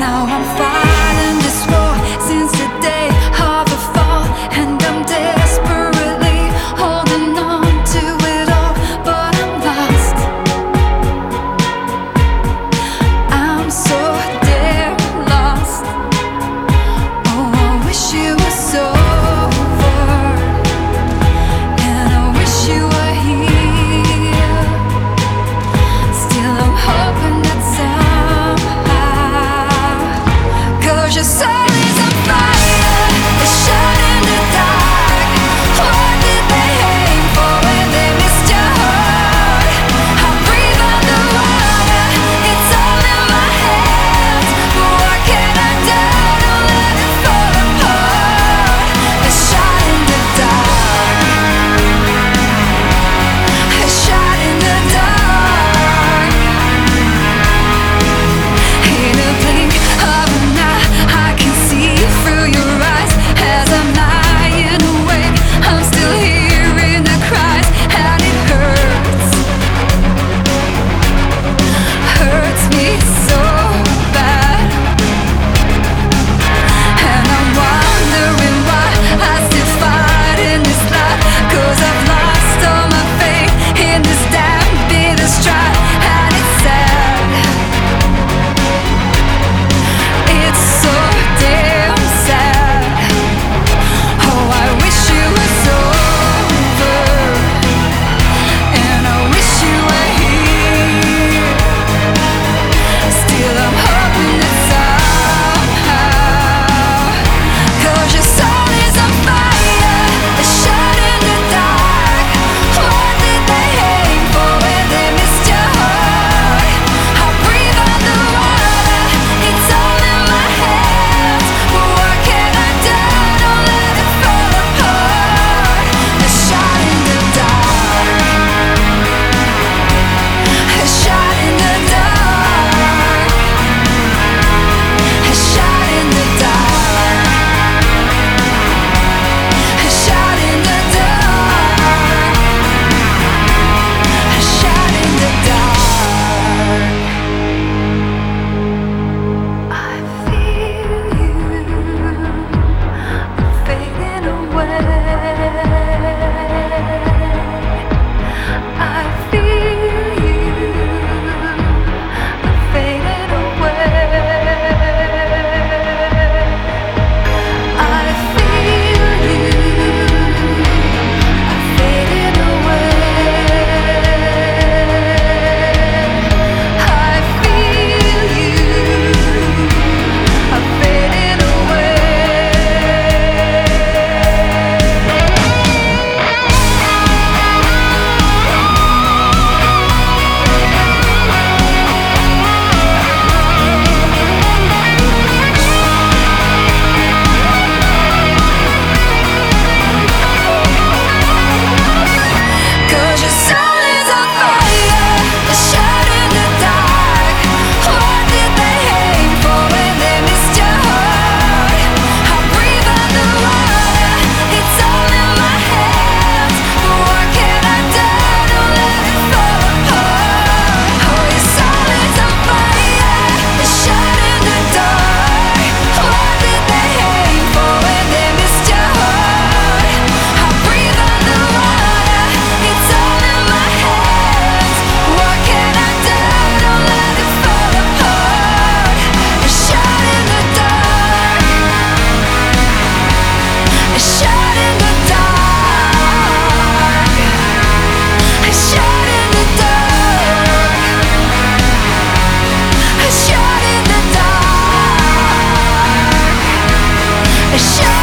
Now I'm fighting this war since the day of the fall, and I'm desperately holding on to it all, but I'm lost. I'm so damn lost. Oh, I wish it was over, and I wish you were here. Still I'm hoping that somehow, 'cause your soul is on fire, it's shot in the dark. What did they aim for when they missed your heart? I breathe underwater, it's all in my hands, but what can I do? Don't let it fall apart. It's shot in the dark, it's shot in the dark. In a blink of an eye, I can see through your eyes. As I'm lying awake, I'm still hearing the cries, and it hurts me so bad. And I'm wondering why I still fight in this life, 'cause I've lost all my faith in this damn bitter strife. And it's sad, it's so damn sad. Oh, I wish it was over, and I wish you were here. Still I'm hoping that somehow, 'cause your soul is on fire, it's shot in the dark. What did they aim for when they missed your heart? I breathe underwater, it's all in my hands, but what can I do? Don't let it fall apart. It's shot in the dark, it's shot in the dark, it's shot in the dark, it's shot in the dark, it's shot in the dark. I feel you fading away. I feel you fading away. I feel you fading away. I feel you fading away. Cause your soul is on fire, it's shot in the dark. What did they aim for when they missed your heart? I breathe underwater, it's all in my hands, but what can I do? Don't let it fall apart. Oh, your soul is on fire, it's shot in the dark. What did they aim for when they missed your heart? I breathe underwater, it's all in my hands, what can I do? Don't let it fall apart. It's shot in the dark, it's shot in the dark, it's shot in the dark, it's shot in the dark, it's shot